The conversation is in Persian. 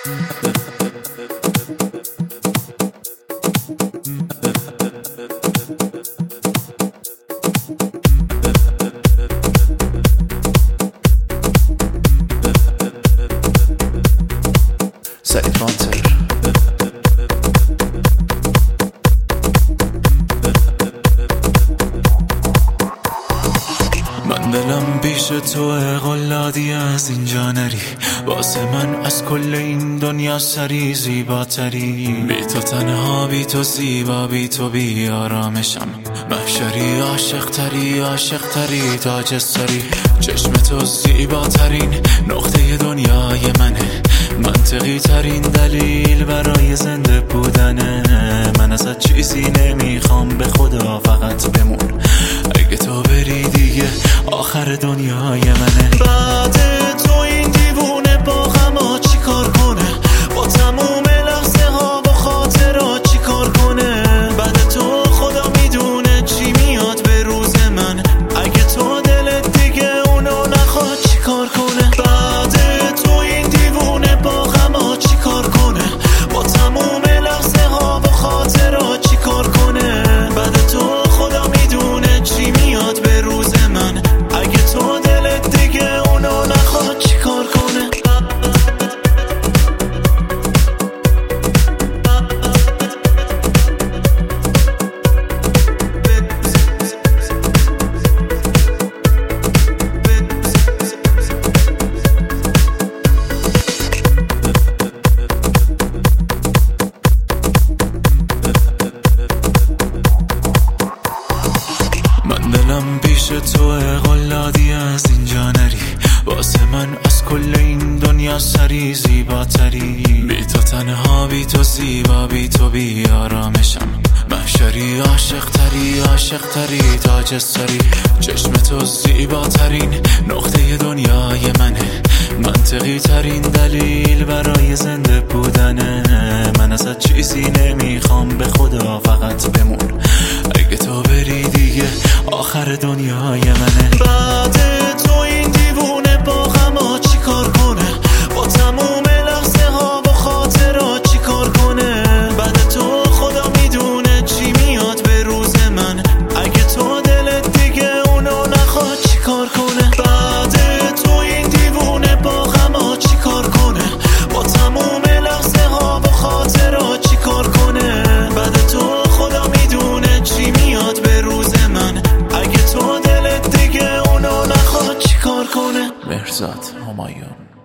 سعید مانتر. من دلم پیش تو قلادی از اینجا نری، واسه من از کل این دنیا سری زیباتری. بی تو تنها، بی تو زیبا، بی تو بی آرامشم. محشری عاشق تری، عاشق تری تاج سری. چشم تو زیباترین نقطه دنیای منه، منطقی ترین دلیل برای زنده بودنه. من ازت چیزی نمیخوام، به خدا فقط بمون. اگه تو بری دیگه آخر دنیای منه. بعد تو این دیوونه با غما چی کار کنه؟ با تموم لحظه ها با خاطرها چی کار کنه؟ بعد تو خدا میدونه چی میاد به روز من. اگه تو دلت دیگه اونو نخواد چی کار کنه؟ بعد تو این دیوونه با غما چی کار کنه؟ با تموم لحظه ها با خاطرها چی کار کنه؟ بعد تو خدا میدونه چی میاد به روز من. اگه تو دلت دیگه اونو نخواد چی کار کنه؟ من دلم پیش تو قلادی از اینجا نری، واسه من از کل این دنیا سری زیباتری. بی تو تنها، بی تو زیبا، بی تو بی آرامشم. محشری عاشق تری، عاشق تری تاج سری. چشم تو زیباترین نقطه دنیای منه، منطقی ترین دلیل برای زنده بودنه. من ازت چیزی نمیخوام، به خدا فقط بمون. اگه تو بری دیگه آخر دنیای منه. بعد تو این دیوونه با غما چی کار کنه؟ با تموم لحظه ها با خاطرها چی کار کنه؟ بعد تو خدا میدونه چی میاد به روز من. اگه تو دلت دیگه اونو نخواد چی کار کنه؟ بعد تو این دیوونه با غما چی کار کنه؟ با تموم لحظه ها با خاطرها چی کار کنه؟ بعد تو خدا میدونه چی میاد به روز من. اگه تو دلت دیگه اونو نخواد چی کار کنه؟ مهرزاد همایون.